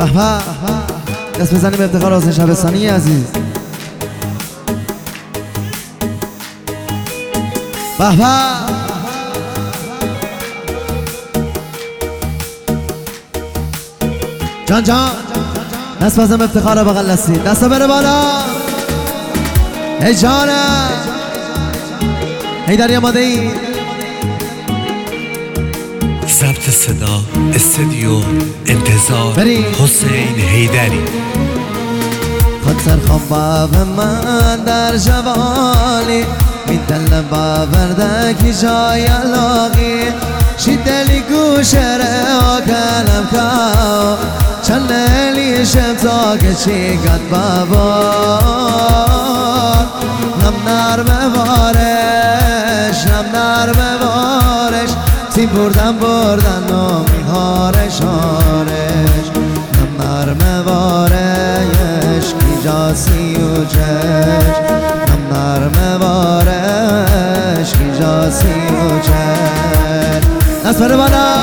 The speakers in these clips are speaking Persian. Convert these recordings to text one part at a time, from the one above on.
به به دست بزنیم به افتخار حسین شبستانی عزیز. به به جان جان دست بزنیم به افتخار بغل دستی. دست بره بالا. ای جانم حیدری آماده ای؟ ضبط صدا استودیو انتظار حسین حیدری. خاطر خواب من در جوانی میدل باوردکی جای لاغی شدلی گوشره آکنم کاو چند لیلی شمتا که چی گد بابا نم نرم بارش تی بردن و میهارش آرش نم نرم بارش کی جاسی و جش نم نرم بارش کی جاسی و جش. دست بره بالا.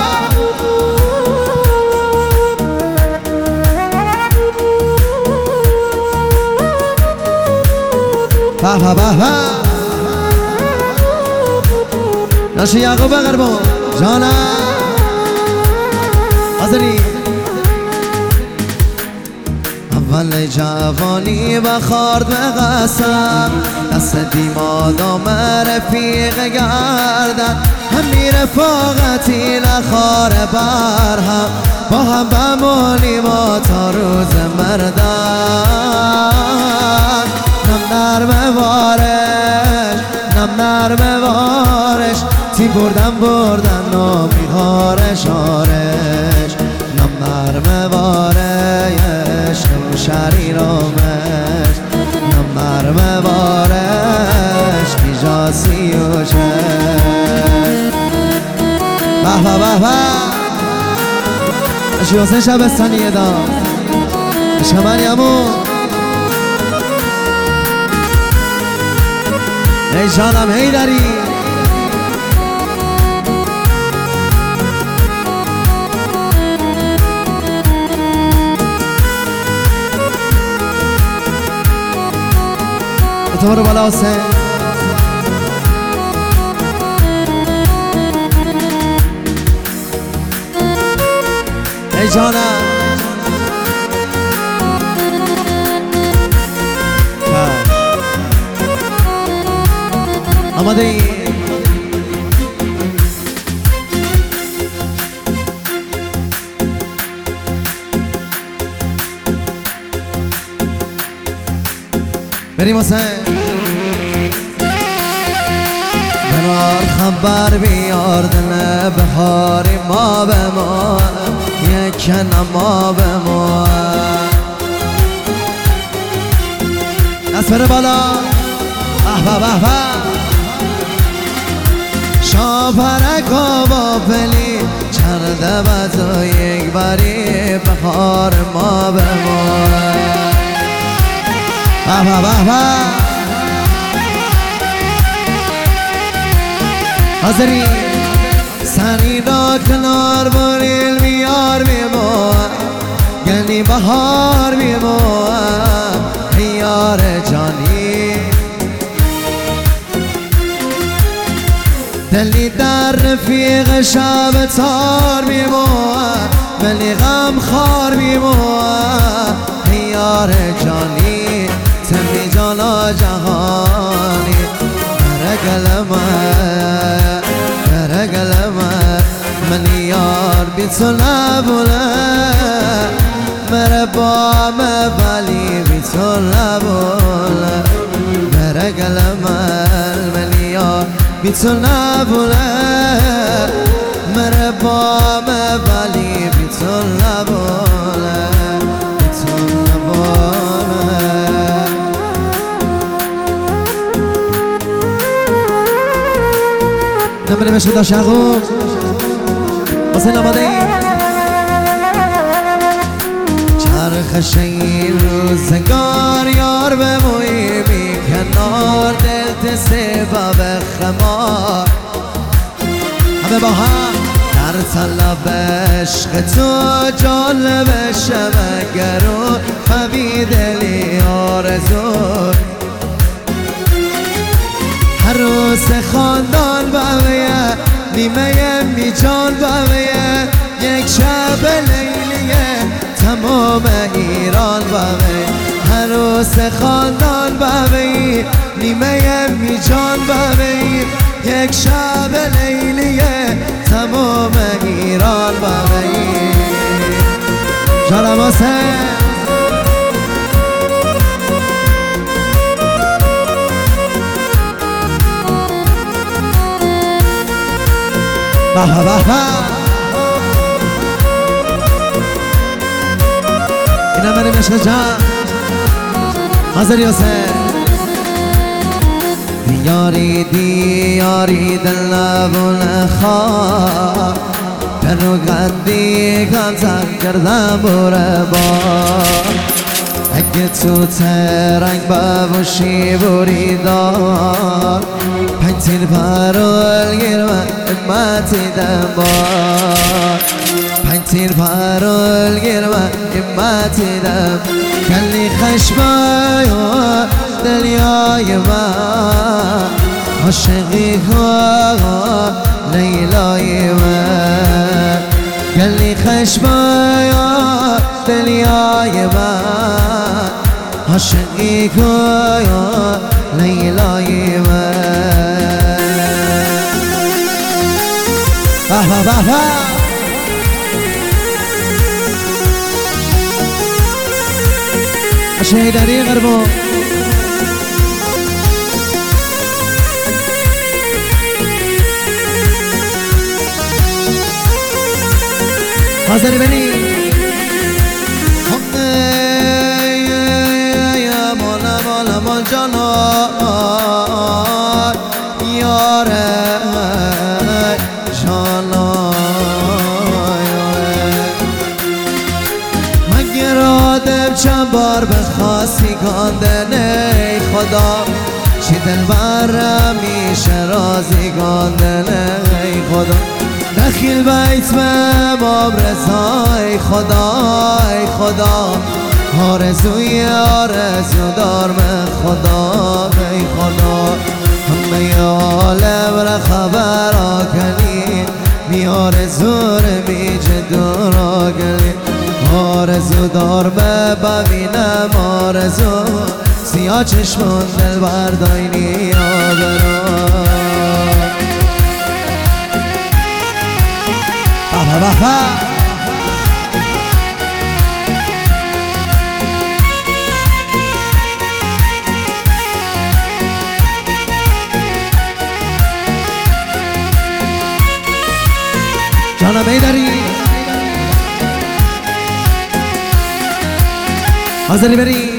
به به به به ناشی یعقوب قربان جانم حاضری. اول جوانی بخارد به قسم دست دیمادم رفیق گردن همی رفاقتی نخار برهم با هم بمونیم تا روز مردن نم نرم بارش تی بردن و میهارش آرش نم نرم بارش نم شریرامش نم نرم بارش کی جاسی و چش. به به به به اشی حسین شبستانی دا شمال یمون. ای جانم حیدری تو برو بالا حسین. ای جانم آماده ای؟ بریم حسین. برار خبر بیار دل بهاری ما به ما یک ما به ما. دست بره بالا. به به به شاپرکا با پلی چرده بزا یک باری بخار ما به ما. به به به به حاضری سنی را کنار بریل بیار بیمو گلی بهار بیمو یار جانی دلی در رفیق شب تار بیمو ولی غم خار بیمو یار جانی تمی جانا جهانی رگلمه من یار بی تو نبوله مره بام ولی بی تو نبوله رگلمه من یار بی تو نبوله مره بام ولی بی تو نبوله بی تو نبوله. نمره بشو دا شغو حسین آماده ای؟ چرخ شین روزگار یار بموی بی کنار دلت سبب خمار همه با هم در طلب عشق تو جالب شمگر و خوی دلی آرزو عروس خاندان بویه نیمه میجان بویه یک شب لیلیه تمام ایران بویه عروس خاندان بویه نیمه میجان بویه یک شب لیلیه تمام ایران بویه جانم حسین بها بها اینا بریم عشق جان حاضر حسین دیاری دیاری دل نبونه خواه در رو قدی کمتر کردم بوره بار اگه تو ترنگ ببوشی بوری دار پنج تیر پرول گیرم امتی دنبار پنج تیر پرول گیرم امتی دم کلی خشمای و دلیای من عاشقی ها لیلای من کلی خشمای و دلیای من عاشقی ها لیلای من بها بها شهیدری غربو حاضر بنی یا مولا مولا مول جانا یاره جانا مگر آدم چند بار بخواستی کاندن ای خدا چی دل برم میشه رازی کاندن ای خدا دخیل بیت امام رضا ای خدا ای خدا آرزوی آرزو دار من خدا ای خدا همه عالم را خبر آکنی می آرزو رمی جدو را گلی آرزو دار ببینم آرزو سیاه چشمون دل برداینی آبرا بها جانا بیداری حاضری بری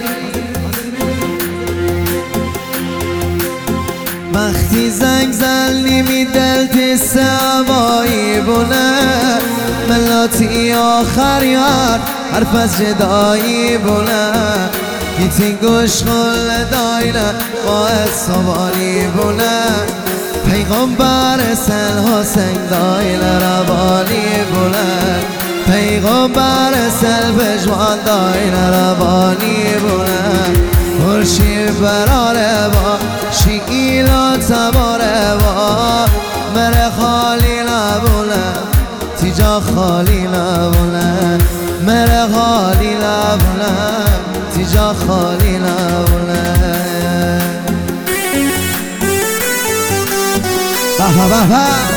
وقتی زنگ زنی می دل تیسه هوایی بونه ملاتی آخر یار حرف از جدایی بونه گیتی گوش خل دایله باعث سواری بونه پیغمبر سل حسین دایله ربانی بونه پیغمبر سل پشوان دایله ربانی بونه خورشید براره با شیلا تباره با مره خالی نبونه تیجا خالی نبونه مره خالی نبونه تیجا خالی نبونه بها بها